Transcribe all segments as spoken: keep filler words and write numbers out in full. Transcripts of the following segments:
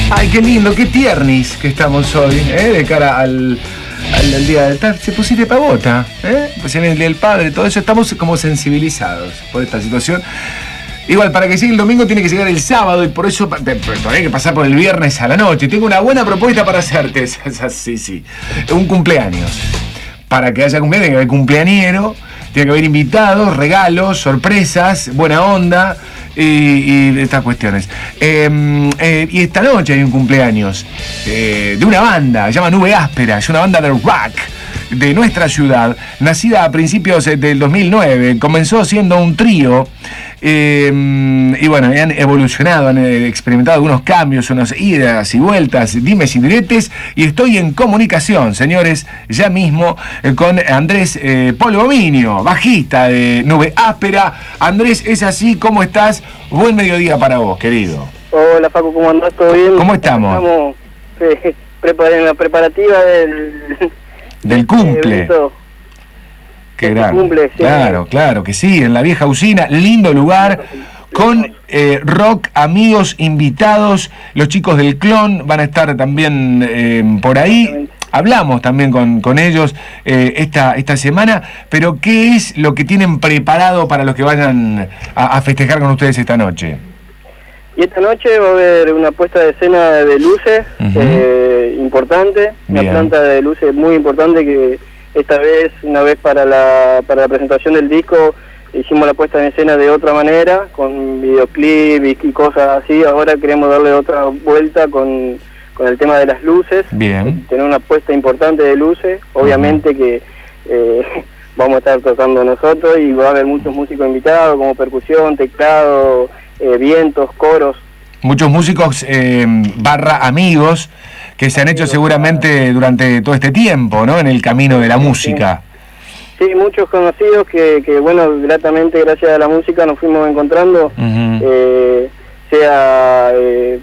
Ay, qué lindo, qué tiernis que estamos hoy, ¿eh? De cara al, al, al día del padre. Se pusiste pavota, ¿eh? Pues en el día del padre, todo eso, estamos como sensibilizados por esta situación. Igual, para que llegue el domingo tiene que llegar el sábado y por eso todavía hay que pasar por el viernes a la noche. Tengo una buena propuesta para hacerte. Sí, sí. Un cumpleaños. Para que haya cumpleaños, tiene que haber cumpleañero, tiene que haber invitados, regalos, sorpresas, buena onda y, y estas cuestiones. Eh, eh, y esta noche hay un cumpleaños eh, de una banda, se llama Nube Áspera, es una banda de rock de nuestra ciudad, nacida a principios del dos mil nueve, comenzó siendo un trío. Eh, y bueno, han evolucionado, han experimentado algunos cambios, unas idas y vueltas, dimes y diretes, y estoy en comunicación, señores, ya mismo eh, con Andrés eh, Polvominio, bajista de Nube Áspera. Andrés, ¿es así? ¿Cómo estás? Buen mediodía para vos, querido. Hola, Facu, ¿cómo andás? ¿Todo bien? ¿Cómo estamos? Estamos eh, prepar en la preparativa del... del cumple. Evento. Qué grande. Cumple, sí. Claro, claro que sí, en la vieja usina, lindo lugar, con eh, rock, amigos, invitados, los chicos del Clon van a estar también eh, por ahí. Hablamos también con, con ellos eh, esta, esta semana, pero ¿qué es lo que tienen preparado para los que vayan a, a festejar con ustedes esta noche? Y esta noche va a haber una puesta de escena de luces uh-huh. eh, importante, Bien. Una planta de luces muy importante que esta vez, una vez para la, para la presentación del disco, hicimos la puesta en escena de otra manera, con videoclip y, y cosas así. Ahora queremos darle otra vuelta con, con el tema de las luces. Bien. Tener una puesta importante de luces. Obviamente uh-huh. que eh, vamos a estar tocando nosotros y va a haber muchos músicos invitados, como percusión, teclado, eh, vientos, coros. Muchos músicos eh, barra amigos que se han hecho seguramente durante todo este tiempo, ¿no? En el camino de la música. Sí, muchos conocidos que, que bueno, gratamente gracias a la música nos fuimos encontrando, uh-huh. eh, sea eh,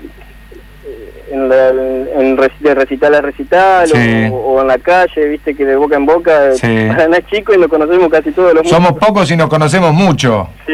en, la, en de recital a recital sí. o, o en la calle, viste que de boca en boca, sí. Paraná es chico y nos conocemos casi todos los músicos. Somos pocos y nos conocemos mucho. Sí.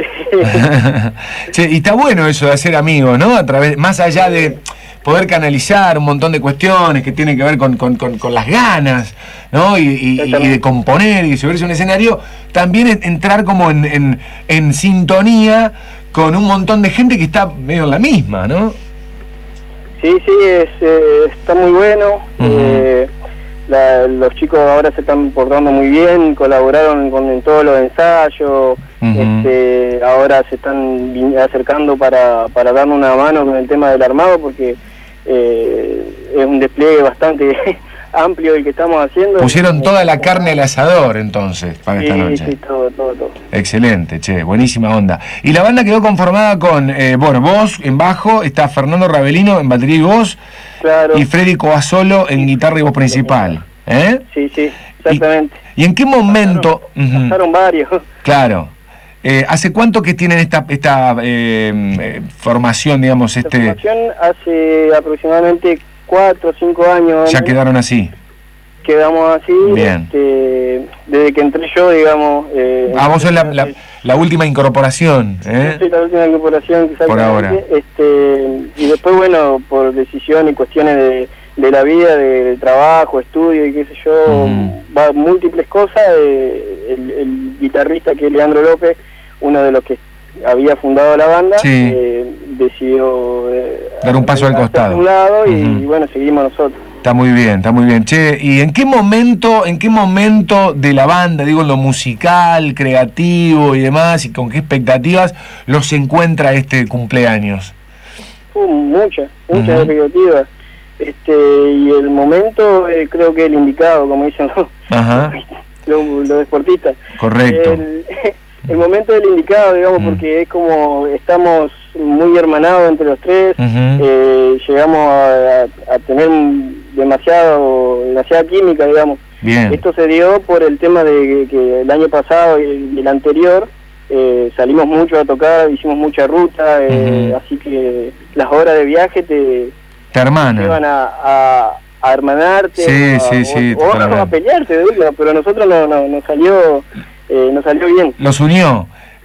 Sí, y está bueno eso de hacer amigos, ¿no? A través, más allá de poder canalizar un montón de cuestiones que tienen que ver con, con, con, con las ganas, ¿no? Y, y, y de componer y de subirse a un escenario, también es entrar como en, en, en sintonía con un montón de gente que está medio en la misma, ¿no? Sí, sí, es, eh, está muy bueno. Uh-huh. eh, la, los chicos ahora se están portando muy bien, colaboraron con en todos los ensayos. Uh-huh. este, ahora se están acercando para, para darnos una mano con el tema del armado, porque eh, es un despliegue bastante amplio el que estamos haciendo. Pusieron toda la carne al asador entonces para sí, esta noche. Sí, todo, todo, todo. Excelente, che, buenísima onda. Y la banda quedó conformada con, eh, bueno, vos en bajo, está Fernando Ravelino en batería y voz, claro. Y Freddy Coasolo en guitarra y voz principal, ¿eh? Sí, sí, exactamente. ¿Y, y en qué momento? Pasaron, uh-huh. pasaron varios. Claro. Eh, ¿Hace cuánto que tienen esta esta eh, formación, digamos, este? La formación hace aproximadamente cuatro o cinco años. ¿Ya quedaron así? Quedamos así. Bien. Este, desde que entré yo, digamos. Eh, ah, vos sos la, la, la última incorporación, ¿eh? Yo soy la última incorporación, exactamente. Por ahora. Este, y después, bueno, por decisión y cuestiones de, de la vida, de, de trabajo, estudio y qué sé yo, uh-huh. va múltiples cosas. Eh, el, el guitarrista, que es Leandro López, uno de los que había fundado la banda, sí. eh, decidió eh, dar un paso al costado, un lado y, uh-huh. y bueno, seguimos nosotros. Está muy bien, está muy bien. Che, ¿y en qué momento, en qué momento de la banda, digo, en lo musical, creativo y demás, y con qué expectativas los encuentra este cumpleaños? Uh, muchas, muchas uh-huh. expectativas. Este, y el momento eh, creo que es el indicado, como dicen los, Ajá. los, los deportistas. Correcto. El, el momento del indicado, digamos, uh-huh. porque es como estamos muy hermanados entre los tres, uh-huh. eh, llegamos a, a, a tener demasiado, demasiada química, digamos. Bien. Esto se dio por el tema de que, que el año pasado y el anterior eh, salimos mucho a tocar, hicimos mucha ruta, eh, uh-huh. así que las horas de viaje te, te hermanan. Te llevan a, a, a hermanarte, sí, a, sí, sí, o, o a pelearte, digo, pero a nosotros no, no, nos salió... Eh, nos salió bien. Los unió.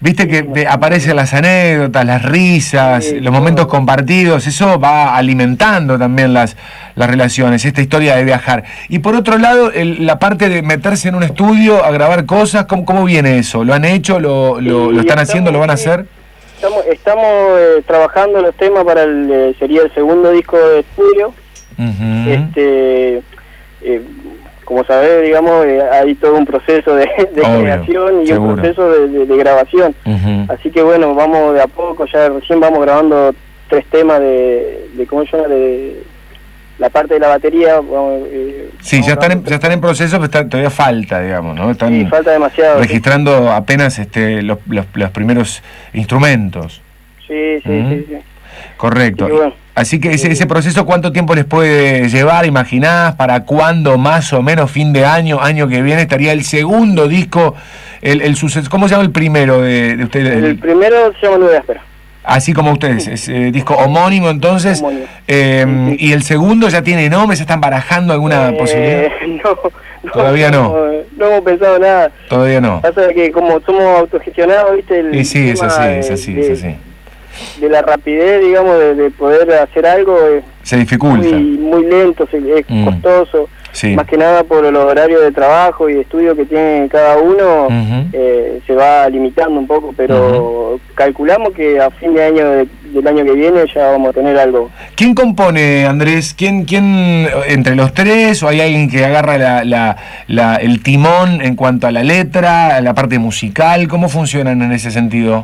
Viste que te aparecen las anécdotas, las risas, sí, los momentos compartidos, eso va alimentando también las, las relaciones, esta historia de viajar. Y por otro lado, el, la parte de meterse en un estudio a grabar cosas, ¿cómo, cómo viene eso? ¿Lo han hecho? ¿Lo, lo, lo están haciendo? ¿Lo van a hacer? Estamos, estamos eh, trabajando los temas para el, eh, sería el segundo disco de estudio. Uh-huh. Este... Eh, como sabés, digamos, eh, hay todo un proceso de, de creación y seguro. Un proceso de, de, de grabación. Uh-huh. Así que bueno, vamos de a poco, ya recién vamos grabando tres temas de, de ¿cómo se llama? De la parte de la batería. Vamos, eh, sí, ya están, en, ya están en proceso, pero está, todavía falta, digamos, ¿no? Están sí, falta demasiado. Registrando sí. apenas este los, los, los primeros instrumentos. Sí, sí, uh-huh. sí, sí. Correcto. Bueno, así que ese, ese proceso, ¿cuánto tiempo les puede llevar? ¿Imaginás para cuándo, más o menos, fin de año, año que viene, estaría el segundo disco, el, el suceso? ¿Cómo se llama el primero de, de ustedes? El, el primero se llama Nube Áspera. Así como ustedes, es eh, disco homónimo entonces. Homónimo. Eh, sí, sí. ¿Y el segundo ya tiene nombre? ¿Se están barajando alguna eh, posibilidad? No, no. Todavía no. No, no hemos pensado nada. Todavía no. Pasa que como somos autogestionados, ¿viste? El sí, sí, es así, es así, de, es así. De la rapidez, digamos, de, de poder hacer algo es se dificulta, muy, muy lento, es mm. costoso, sí. Más que nada por los horarios de trabajo y de estudio que tiene cada uno, uh-huh. eh, se va limitando un poco, pero uh-huh. calculamos que a fin de año de, del año que viene ya vamos a tener algo. ¿Quién compone, Andrés? ¿Quién, quién entre los tres, o hay alguien que agarra la, la, la, el timón en cuanto a la letra, a la parte musical? ¿Cómo funcionan en ese sentido?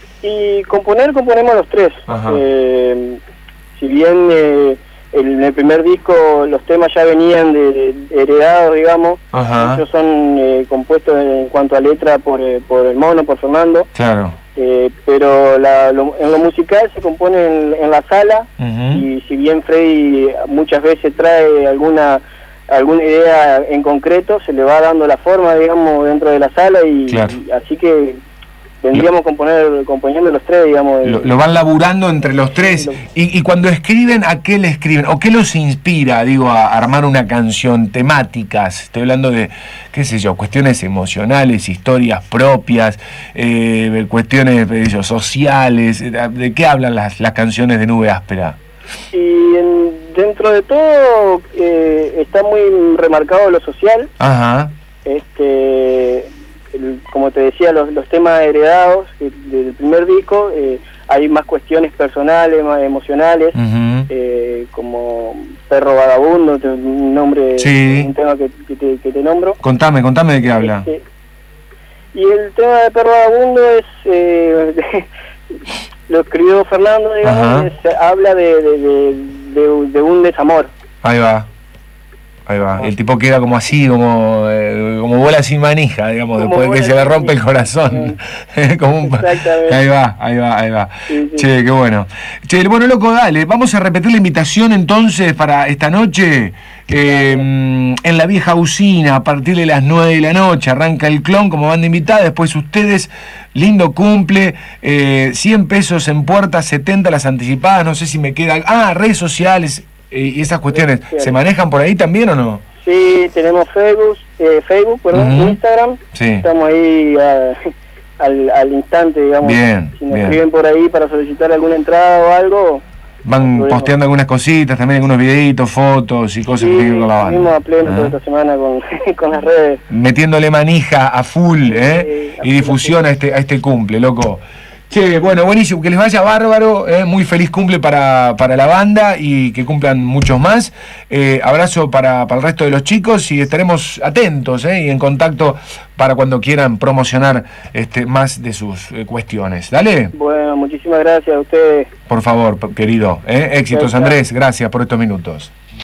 Y componer, componemos los tres. Eh, si bien eh, el, en el primer disco los temas ya venían de, de heredados, digamos, Ajá. Ellos son eh, compuestos en cuanto a letra por, eh, por el Mono, por Fernando. Claro. Eh, pero la, lo, en lo musical se compone en, en la sala, uh-huh. Y si bien Freddy muchas veces trae alguna alguna idea en concreto, se le va dando la forma, digamos, dentro de la sala y, claro. y así que vendríamos a componer, componiendo los tres, digamos. Lo, lo van laburando entre los tres. Y, y cuando escriben, ¿a qué le escriben? ¿O qué los inspira, digo, a armar una canción? Temáticas, estoy hablando de, qué sé yo, cuestiones emocionales, historias propias, eh, cuestiones yo, sociales. ¿De qué hablan las, las canciones de Nube Áspera? Y en, dentro de todo eh, está muy remarcado lo social. Ajá. Este... El, como te decía, los, los temas heredados del, del primer disco, eh, hay más cuestiones personales, más emocionales, uh-huh. eh, como Perro Vagabundo, te, un nombre, sí. un tema que, que, te, que te nombro. Contame, contame de qué habla. Este, y el tema de Perro Vagabundo es, eh, de, lo escribió Fernando, digamos, es, habla de, de, de, de, de un desamor. Ahí va. Ahí va, el tipo queda como así, como eh, como bola sin manija, digamos, como después de que se le rompe el corazón. Como un... Ahí va, ahí va, ahí va. Sí, sí. Che, qué bueno. Che, bueno, loco, dale, vamos a repetir la invitación entonces para esta noche. Eh, en la vieja usina, a partir de las nueve de la noche, arranca el Clon como banda invitada, después ustedes, lindo cumple, eh, cien pesos en puerta, setenta las anticipadas, no sé si me queda... Ah, redes sociales... ¿Y esas cuestiones se manejan por ahí también o no? Sí, tenemos Facebook, eh, Facebook, perdón, uh-huh. Instagram. Sí. Estamos ahí a, al, al instante, digamos. Bien, si nos bien. escriben por ahí para solicitar alguna entrada o algo. Van no posteando algunas cositas, también algunos videitos, fotos y cosas sí, que tienen con la banda. Seguimos a pleno uh-huh. toda esta semana con, con las redes. Metiéndole manija a full, sí, ¿eh? Sí, y difusión a este, a este cumple, loco. Che, bueno, buenísimo, que les vaya bárbaro, eh, muy feliz cumple para, para la banda y que cumplan muchos más. Eh, abrazo para, para el resto de los chicos y estaremos atentos eh, y en contacto para cuando quieran promocionar este, más de sus eh, cuestiones. Dale. Bueno, muchísimas gracias a ustedes. Por favor, querido. Eh, éxitos, Andrés, gracias por estos minutos.